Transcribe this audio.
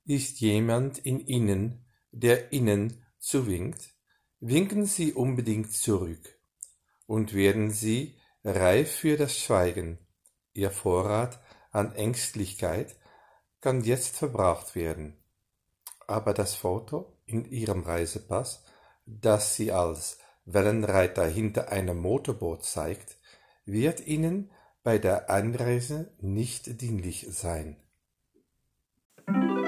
Ist jemand in Ihnen, der Ihnen zuwinkt, winken Sie unbedingt zurück und werden Sie reif für das Schweigen. Ihr Vorrat an Ängstlichkeit kann jetzt verbraucht werden, aber das Foto in Ihrem Reisepass, das Sie als Wellenreiter hinter einem Motorboot zeigt, wird Ihnen bei der Einreise nicht dienlich sein.